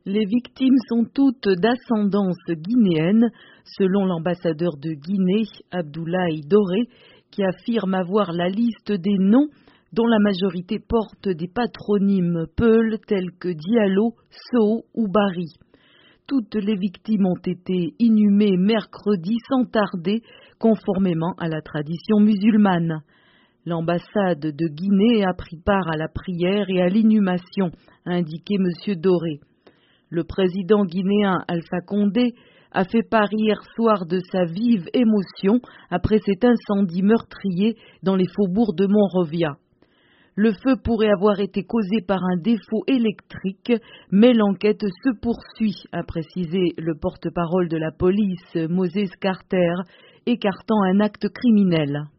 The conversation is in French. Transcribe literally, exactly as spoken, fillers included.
Les victimes sont toutes d'ascendance guinéenne, selon l'ambassadeur de Guinée, Abdoulaye Doré, qui affirme avoir la liste des noms dont la majorité porte des patronymes Peul tels que Diallo, Sow ou Bari. Toutes les victimes ont été inhumées mercredi sans tarder, conformément à la tradition musulmane. L'ambassade de Guinée a pris part à la prière et à l'inhumation, a indiqué M. Doré. Le président guinéen Alpha Condé a fait part hier soir de sa vive émotion après cet incendie meurtrier dans les faubourgs de Monrovia. Le feu pourrait avoir été causé par un défaut électrique, mais l'enquête se poursuit, a précisé le porte-parole de la police, Moses Carter, écartant un acte criminel.